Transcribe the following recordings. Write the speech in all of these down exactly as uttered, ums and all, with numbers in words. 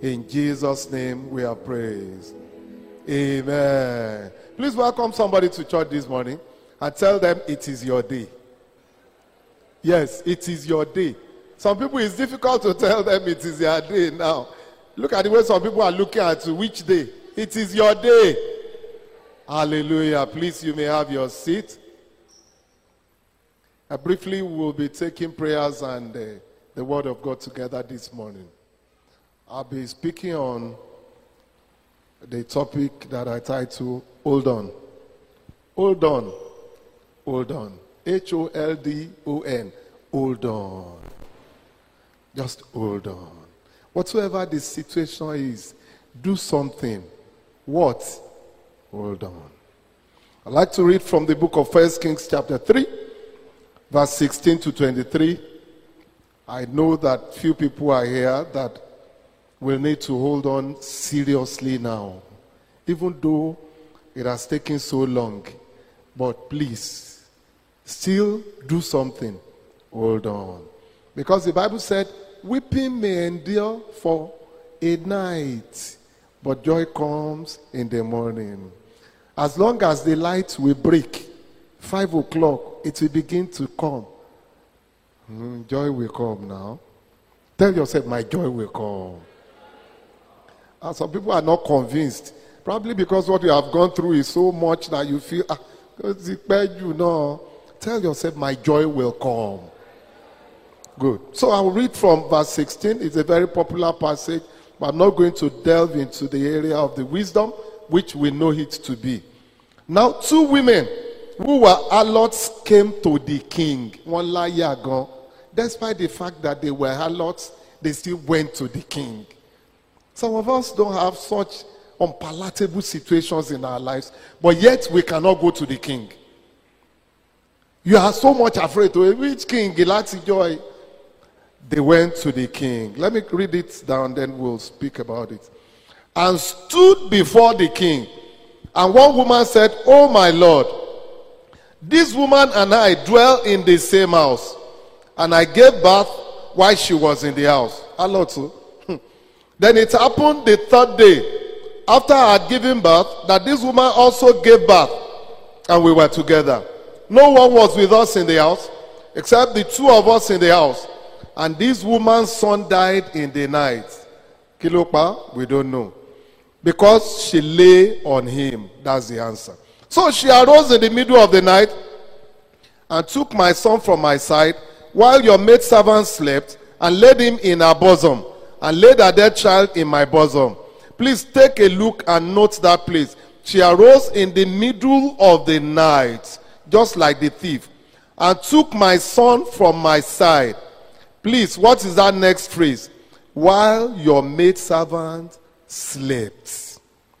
In Jesus' name we are praised. Amen. Please welcome somebody to church this morning and tell them it is your day. Yes, it is your day. Some people, it's difficult to tell them it is their day now. Look at the way some people are looking at you. Which day? It is your day. Hallelujah. Please, you may have your seat. Uh, briefly, we will be taking prayers and uh, the word of God together this morning. I'll be speaking on the topic that I titled, Hold On. Hold on. Hold on. H O L D O N. Hold on. Just hold on. Whatsoever the situation is, do something. What? Hold on. I'd like to read from the book of First Kings chapter three, verse sixteen to twenty-three. I know that few people are here that will need to hold on seriously now, even though it has taken so long. But please, still do something. Hold on. Because the Bible said, weeping may endure for a night, but joy comes in the morning. As long as the light will break, five o'clock, it will begin to come. Mm, joy will come now. Tell yourself, my joy will come. And some people are not convinced. Probably because what you have gone through is so much that you feel, ah, you know. Tell yourself, my joy will come. Good. So I'll read from verse sixteen. It's a very popular passage, but I'm not going to delve into the area of the wisdom, which we know it to be. Now, two women who were harlots came to the king. One liar ago. Despite the fact that they were harlots, they still went to the king. Some of us don't have such unpalatable situations in our lives, but yet we cannot go to the king. You are so much afraid to which king? Gilati joy. They went to the king. Let me read it down, then we'll speak about it. And stood before the king. And one woman said, Oh my Lord, this woman and I dwell in the same house. And I gave birth while she was in the house. Hello too. Then it happened the third day, after I had given birth, that this woman also gave birth. And we were together. No one was with us in the house, except the two of us in the house. And this woman's son died in the night. Kilopa, we don't know. Because she lay on him. That's the answer. So she arose in the middle of the night and took my son from my side while your maidservant slept and laid him in her bosom and laid her dead child in my bosom. Please take a look and note that place. She arose in the middle of the night, just like the thief, and took my son from my side. Please, what is that next phrase? While your maidservant slept.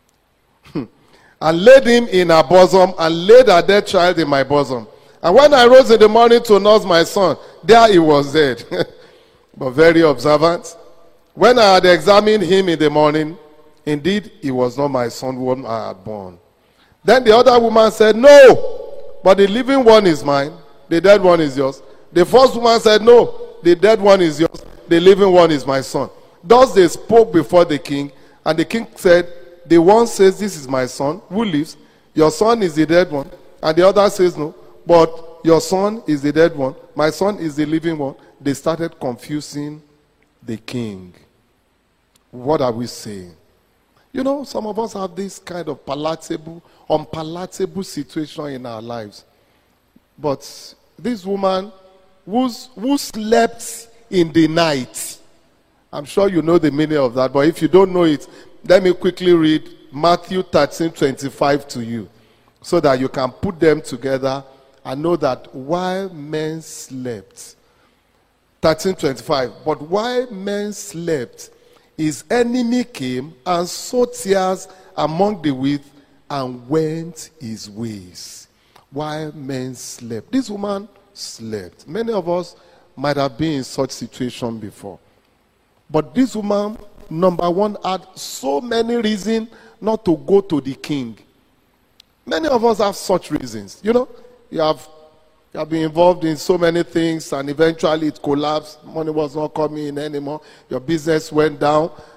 And laid him in her bosom, and laid her dead child in my bosom. And when I rose in the morning to nurse my son, there he was dead. But very observant. When I had examined him in the morning, indeed, he was not my son whom I had born. Then the other woman said, No, but the living one is mine, the dead one is yours. The first woman said, No, the dead one is yours, the living one is my son. Thus they spoke before the king, and the king said, The one says, This is my son, who lives. Your son is the dead one. And the other says, No, but your son is the dead one. My son is the living one. They started confusing the king. What are we saying? You know, some of us have this kind of palatable, unpalatable situation in our lives. But this woman who's, who slept in the night, I'm sure you know the meaning of that, but if you don't know it, let me quickly read Matthew thirteen twenty-five to you, so that you can put them together and know that while men slept, thirteen twenty-five, but while men slept, his enemy came and sowed tears among the wheat and went his ways. While men slept. This woman slept. Many of us might have been in such situation before. But this woman, number one, had so many reasons not to go to the king. Many of us have such reasons. You know, you have, you have been involved in so many things and eventually it collapsed. Money was not coming in anymore. Your business went down.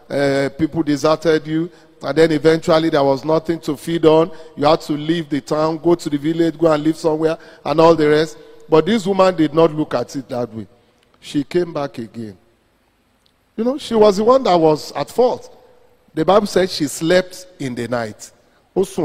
uh, people deserted you, and then eventually there was nothing to feed on. You had to leave the town, go to the village, go and live somewhere, and all the rest. But this woman did not look at it that way. She came back again. You know, she was the one that was at fault. The Bible says she slept in the night. What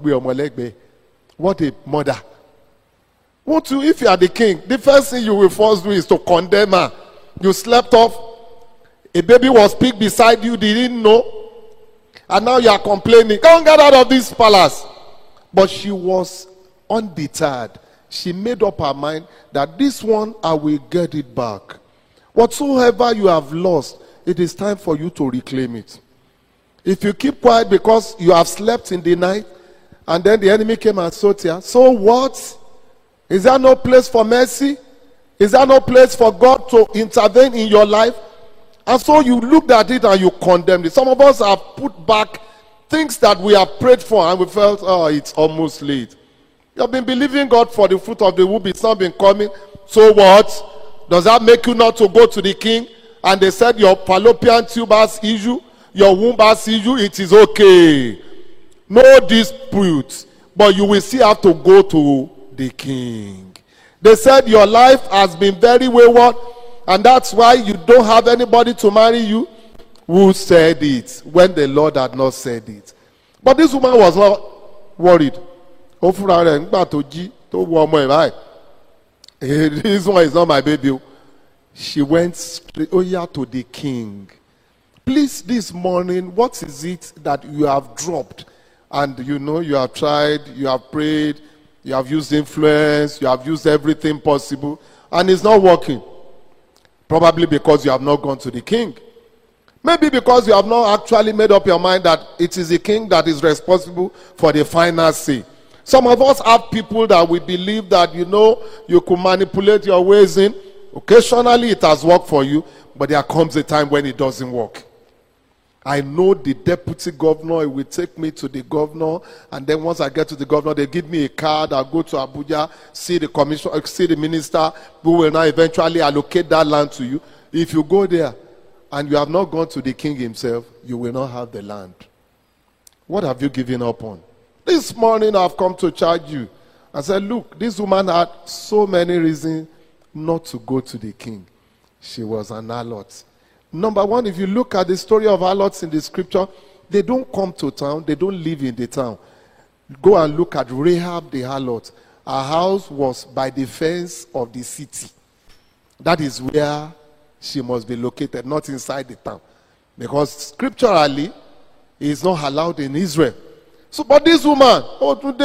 a mother. What you, if you are the king, the first thing you will first do is to condemn her. You slept off. A baby was picked beside you, didn't know. And now you are complaining. Come get out of this palace. But she was undeterred. She made up her mind that this one, I will get it back. Whatsoever you have lost, it is time for you to reclaim it. If you keep quiet because you have slept in the night, and then the enemy came and sought you, so what? Is there no place for mercy? Is there no place for God to intervene in your life? And so you looked at it and you condemned it. Some of us have put back things that we have prayed for and we felt, oh, it's almost late. You have been believing God for the fruit of the womb. It's not been coming. So what? Does that make you not to go to the king? And they said your fallopian tube has issue, your womb has issue, it is okay. No dispute. But you will still have to go to the king. They said your life has been very wayward, and that's why you don't have anybody to marry you. Who said it when the Lord had not said it? But this woman was not worried. This one is not my baby. She went straight oh yeah, to the king. Please, this morning, what is it that you have dropped? And you know, you have tried, you have prayed, you have used influence, you have used everything possible, and it's not working. Probably because you have not gone to the king. Maybe because you have not actually made up your mind that it is the king that is responsible for the final say. Some of us have people that we believe that, you know, you could manipulate your ways in. Occasionally it has worked for you, but there comes a time when it doesn't work. I know the deputy governor, it will take me to the governor, and then once I get to the governor, they give me a card, I'll go to Abuja, see the commissioner, see the minister, who will now eventually allocate that land to you. If you go there, and you have not gone to the king himself, you will not have the land. What have you given up on? This morning I've come to charge you. I said, look, this woman had so many reasons not to go to the king. She was an harlot. Number one, if you look at the story of harlots in the scripture, they don't come to town, they don't live in the town. Go and look at Rahab the harlot. Her house was by the fence of the city. That is where she must be located, not inside the town. Because scripturally, it is not allowed in Israel. So, but this woman, oh, today,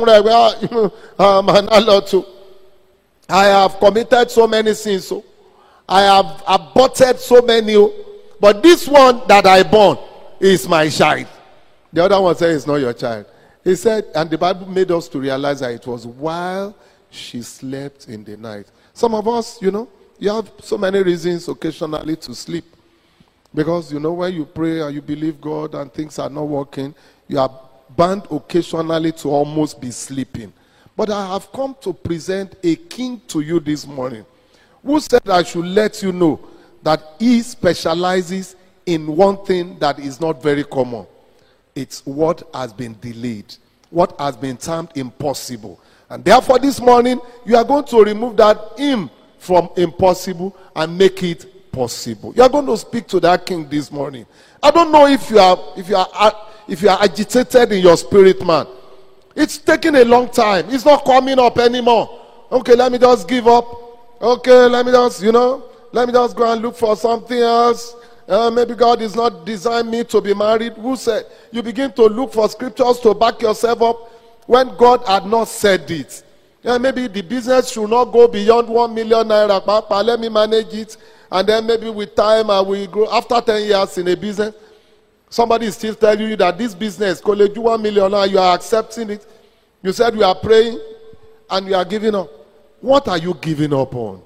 I'm an harlot too. I have committed so many sins, so I have aborted so many, but this one that I born is my child. The other one said it's not your child. He said, and the Bible made us to realize that it was while she slept in the night. Some of us, you know, you have so many reasons occasionally to sleep. Because, you know, when you pray and you believe God and things are not working, you are bound occasionally to almost be sleeping. But I have come to present a king to you this morning who said I should let you know that he specializes in one thing that is not very common. It's what has been delayed, what has been termed impossible. And therefore this morning, you are going to remove that him from impossible and make it possible. You are going to speak to that king this morning. I don't know if you are if you are if you are agitated in your spirit, man. It's taking a long time. It's not coming up anymore. Okay, let me just give up. Okay, let me just, you know, let me just go and look for something else. Uh, maybe God is not designed me to be married. Who said? You begin to look for scriptures to back yourself up when God had not said it. Yeah, maybe the business should not go beyond one million naira. Papa, let me manage it. And then maybe with time I will grow. After ten years in a business, somebody is still telling you that this business, college one million, now you are accepting it. You said you are praying and you are giving up. What are you giving up on?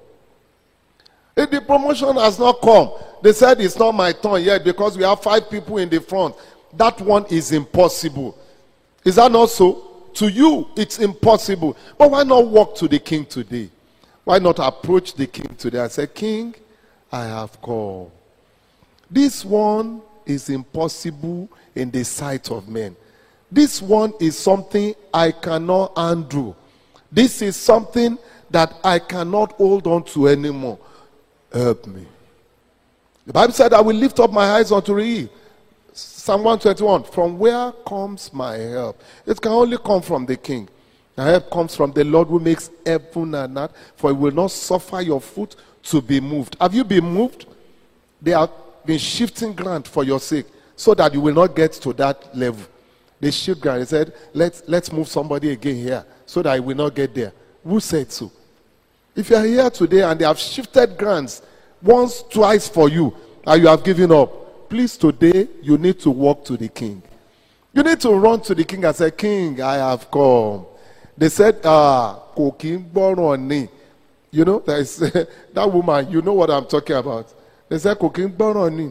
If the promotion has not come, they said it's not my turn yet because we have five people in the front. That one is impossible. Is that not so? To you, it's impossible. But why not walk to the king today? Why not approach the king today and say, King, I have come. This one is impossible in the sight of men. This one is something I cannot undo. This is something that I cannot hold on to anymore. Help me. The Bible said, I will lift up my eyes unto thee. Psalm one twenty-one. From where comes my help? It can only come from the King. My help comes from the Lord who makes heaven and earth, for he will not suffer your foot to be moved. Have you been moved? They have been shifting ground for your sake, so that you will not get to that level. They shift ground. They said, let's, let's move somebody again here, so that I will not get there. Who said so? If you are here today and they have shifted grounds once, twice for you, and you have given up, please today, you need to walk to the King. You need to run to the King and say, King, I have come. They said, ah, cooking born on me. You know, there is that woman, you know what I'm talking about. They said, cooking born on me.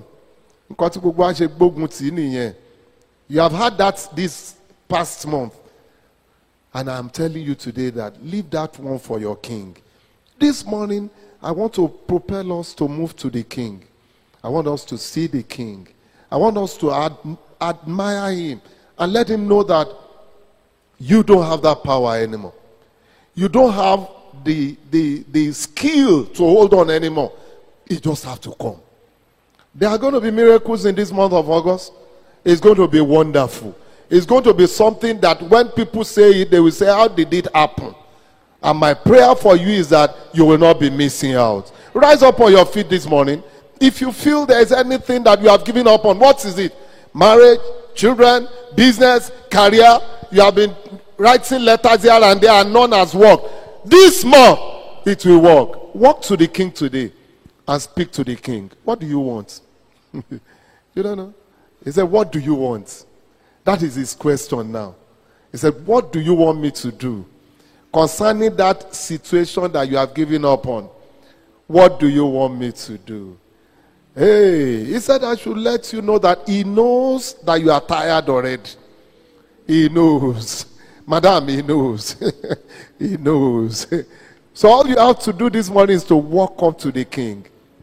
You have had that this past month. And I'm telling you today that leave that one for your King. This morning, I want to propel us to move to the King. I want us to see the King. I want us to ad admire him and let him know that you don't have that power anymore. You don't have the, the, the skill to hold on anymore. You just have to come. There are going to be miracles in this month of August. It's going to be wonderful. It's going to be something that when people say it, they will say, how did it happen? And my prayer for you is that you will not be missing out. Rise up on your feet this morning. If you feel there is anything that you have given up on, what is it? Marriage, children, business, career. You have been writing letters here and there and none has worked. This month, it will work. Walk to the King today and speak to the King. What do you want? You don't know? He said, what do you want? That is his question now. He said, what do you want me to do? Concerning that situation that you have given up on, what do you want me to do? Hey, he said I should let you know that he knows that you are tired already. He knows. Madam, he knows. He knows. So all you have to do this morning is to walk up to the King.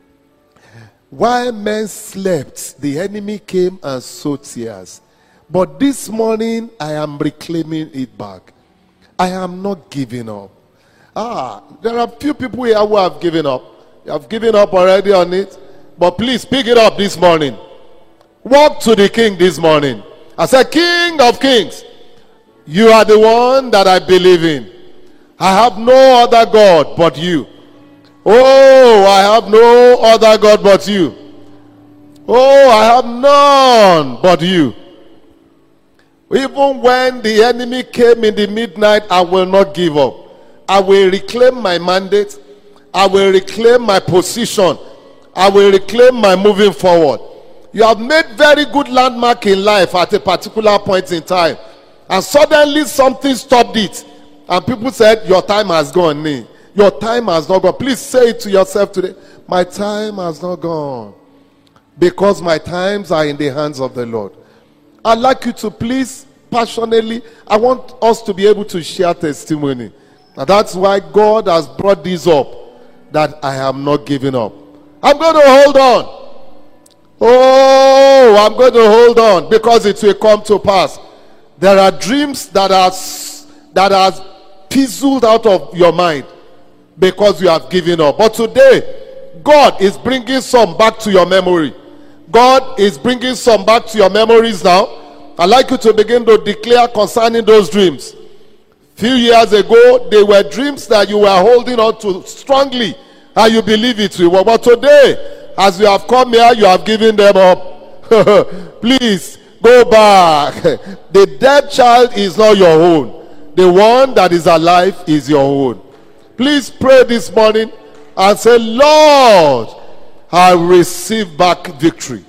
While men slept, the enemy came and sowed tears. But this morning, I am reclaiming it back. I am not giving up. Ah, there are few people here who have given up. You have given up already on it. But please pick it up this morning. Walk to the King this morning. I said, King of Kings, you are the one that I believe in. I have no other God but you. Oh, I have no other God but you. Oh, I have none but you. Even when the enemy came in the midnight, I will not give up. I will reclaim my mandate. I will reclaim my position. I will reclaim my moving forward. You have made very good landmark in life at a particular point in time. And suddenly something stopped it. And people said, your time has gone. Nee. Your time has not gone. Please say it to yourself today. My time has not gone. Because my times are in the hands of the Lord. I'd like you to please, passionately, I want us to be able to share testimony. And that's why God has brought this up, that I am not giving up. I'm going to hold on. Oh, I'm going to hold on because it will come to pass. There are dreams that are, that are fizzled out of your mind because you have given up. But today, God is bringing some back to your memory. God is bringing some back to your memories now. I'd like you to begin to declare concerning those dreams. Few years ago, they were dreams that you were holding on to strongly, and you believe it will work. But today, as you have come here, you have given them up. Please, go back. The dead child is not your own. The one that is alive is your own. Please pray this morning and say, Lord, I receive back victory.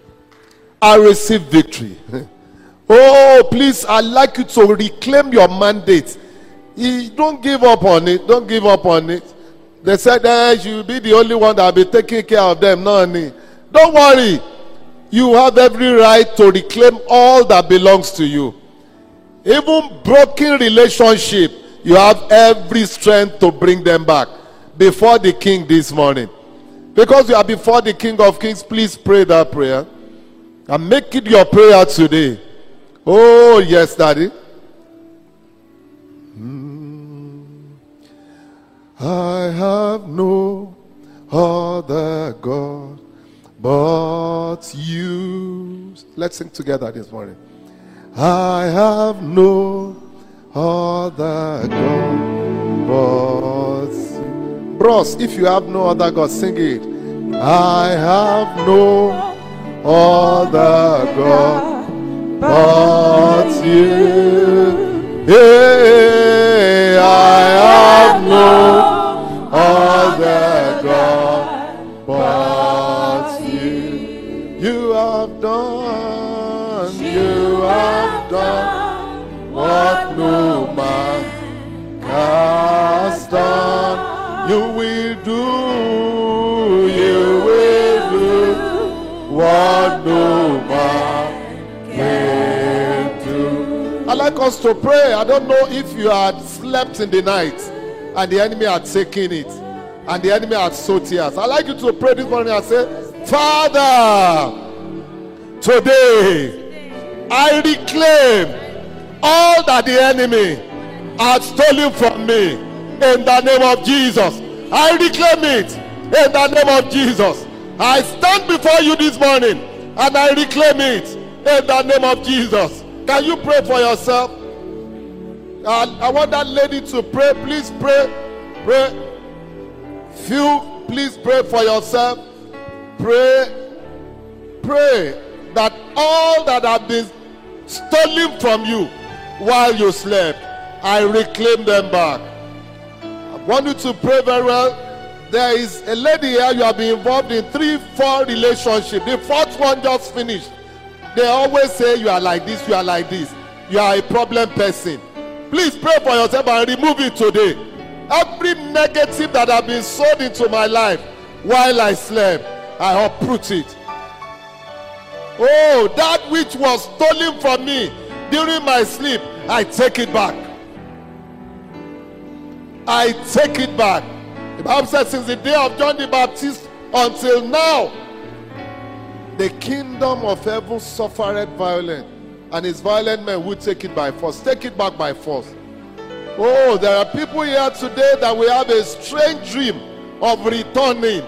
I receive victory. Oh, please, I'd like you to reclaim your mandate. You don't give up on it. Don't give up on it. They said, eh, you'll be the only one that will be taking care of them. No, no. Don't worry. You have every right to reclaim all that belongs to you. Even broken relationship, you have every strength to bring them back before the King this morning. Because you are before the King of Kings, please pray that prayer. And make it your prayer today. Oh, yes, Daddy. Mm. I have no other God but you. Let's sing together this morning. I have no other God but you. Bros, if you have no other God, sing it. I have no other God but you. Hey, I have no other God but you. You have done, you have done what no man has done. You will do, you will do what no man can do. I'd like us to pray. I don't know if you had slept in the night and the enemy had taken it and the enemy had sowed tears. I'd like you to pray this morning and say, Father, today I reclaim all that the enemy had stolen from me in the name of Jesus. I reclaim it in the name of Jesus. I stand before you this morning and I reclaim it in the name of Jesus. Can you pray for yourself? Uh, I want that lady to pray. Please pray. Pray. Few, please pray for yourself. Pray. Pray that all that have been stolen from you while you slept, I reclaim them back. I want you to pray very well. There is a lady here, you have been involved in three, four relationships. The fourth one just finished. They always say you are like this, you are like this. You are a problem person. Please pray for yourself and remove it today. Every negative that has been sown into my life while I slept, I uproot it. Oh, that which was stolen from me during my sleep, I take it back. I take it back. The Bible says since the day of John the Baptist until now, the kingdom of heaven suffered violence, and his violent men will take it by force. Take it back by force. Oh, there are people here today that we have a strange dream of returning.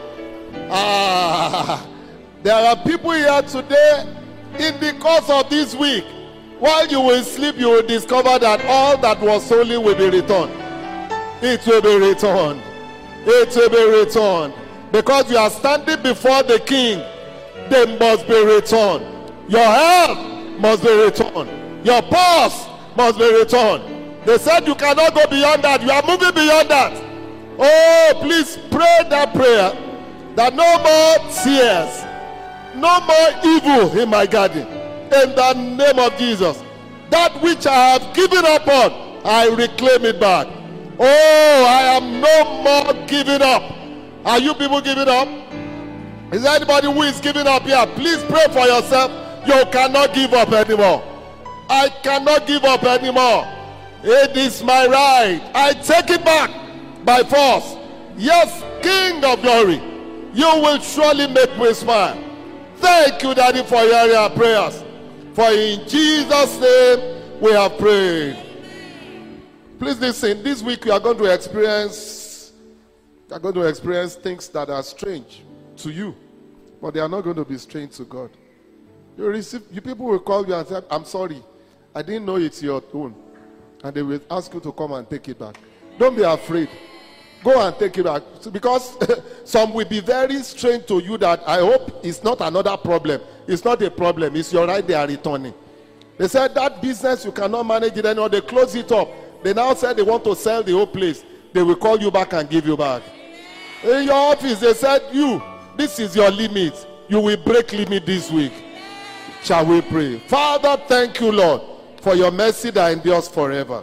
Ah, there are people here today in the course of this week. While you will sleep, you will discover that all that was stolen will be returned. It will be returned. It will be returned. Because you are standing before the king, they must be returned. Your health must be returned. Your purse must be returned. They said you cannot go beyond that. You are moving beyond that. Oh, please pray that prayer. That no more tears, no more evil in my garden. In the name of Jesus. That which I have given up on, I reclaim it back. Oh, I am no more giving up. Are you people giving up? Is there anybody who is giving up here? Please pray for yourself. You cannot give up anymore. I cannot give up anymore. It is my right. I take it back by force. Yes, King of glory, you will surely make me smile. Thank you, Daddy, for hearing our prayers. For in Jesus' name we have prayed. Please listen. This week we are going to experience, we are going to experience things that are strange to you, but they are not going to be strange to God. You receive, you people will call you and say, "I'm sorry, I didn't know it's your own," and they will ask you to come and take it back. Don't be afraid. Go and take it back, because some will be very strange to you that I hope it's not another problem. It's not a problem. It's your right. They are returning. They said that business you cannot manage it anymore. They close it up. They now said they want to sell the whole place. They will call you back and give you back. In your office, they said, you, this is your limit. You will break limit this week. Shall we pray? Father, thank you, Lord, for your mercy that endures forever.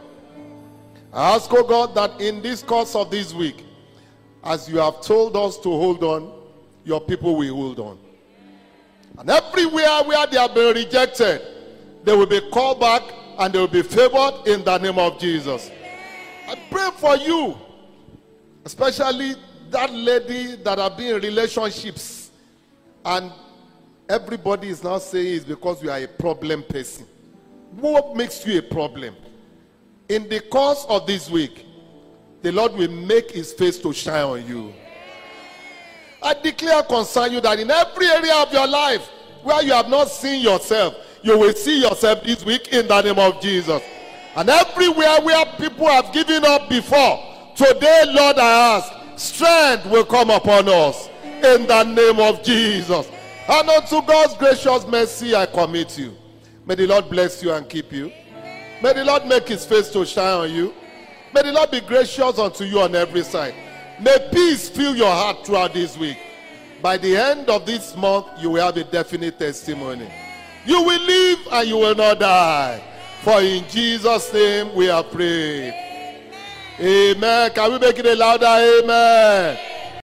I ask, oh God, that in this course of this week, as you have told us to hold on, your people will hold on. And everywhere where they have been rejected, they will be called back and they will be favored in the name of Jesus. I pray for you, especially that lady that have been in relationships and everybody is now saying it's because you are a problem person. What makes you a problem? In the course of this week, the Lord will make his face to shine on you. I declare concern you that in every area of your life where you have not seen yourself, you will see yourself this week in the name of Jesus. And everywhere where people have given up before, today, Lord, I ask, strength will come upon us in the name of Jesus. And unto God's gracious mercy, I commit you. May the Lord bless you and keep you. May the Lord make his face to shine on you. May the Lord be gracious unto you on every side. May peace fill your heart throughout this week. By the end of this month, you will have a definite testimony. You will live and you will not die. For in Jesus' name we are prayed. Amen. Can we make it a louder amen?